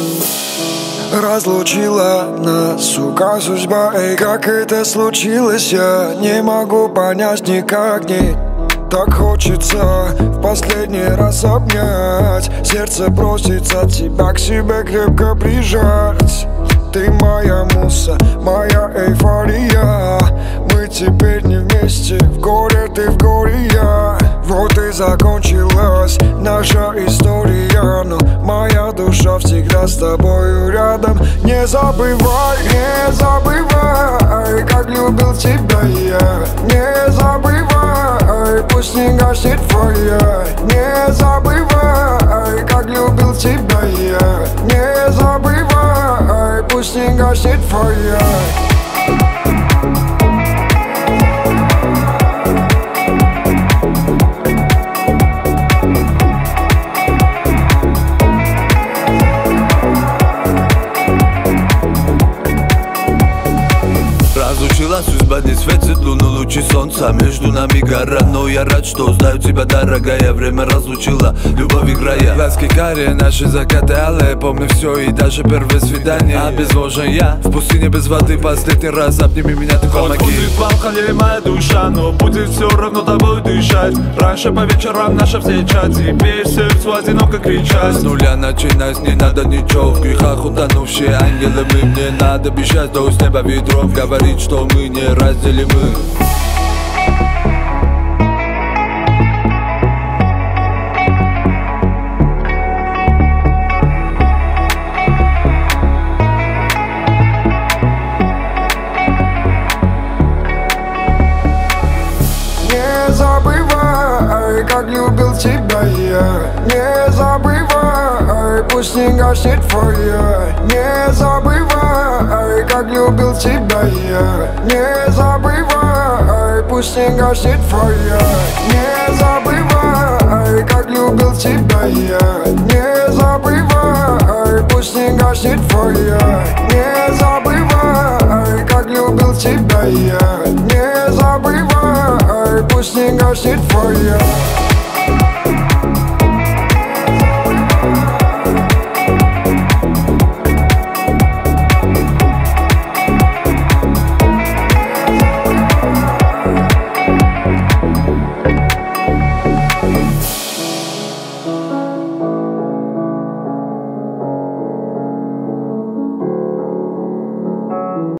Разлучила нас, сука, судьба. Эй, как это случилось, я не могу понять никак. Не так хочется в последний раз обнять. Сердце просится тебя к себе крепко прижать. Ты моя муса, моя эйфория. Мы теперь не вместе, в горе ты, в горе я. Вот и закончилась наша история, но моя душа всегда с тобою рядом. Не забывай, как любил тебя я. Не забывай, пусть не гаснет фойя. Не забывай, как любил тебя я. Не забывай, пусть не гаснет фойя. Разлучила судьба, не светит луну лучи солнца. Между нами гора, но я рад, что знаю тебя, дорогая. Время разлучила, любовь и края. Глазки карие, наши закаты алые. Помню все и даже первое свидание. Обезвожен я, в пустыне без воды. Последний раз обними меня, ты помоги. Хоть будет в алкоголе моя душа, но будет все равно тобой дышать. Раньше по вечерам наша встреча, теперь сердцу одиноко кричать. С нуля начинать, не надо ничего. В грехах утонувшие ангелы мы. Мне надо бежать, до с неба ветров. Говорит, что мы не разделимы. Не забывай, как любил тебя я. Не забывай, пусть не гаснет фойя. Не забывай, как любил тебя я. Не забывай, пусть не гаснет фойя. Не забывай, как любил тебя я. Не забывай, пусть не гаснет фойя. Не забывай, как любил тебя я. Не забывай, пусть не гаснет фойя.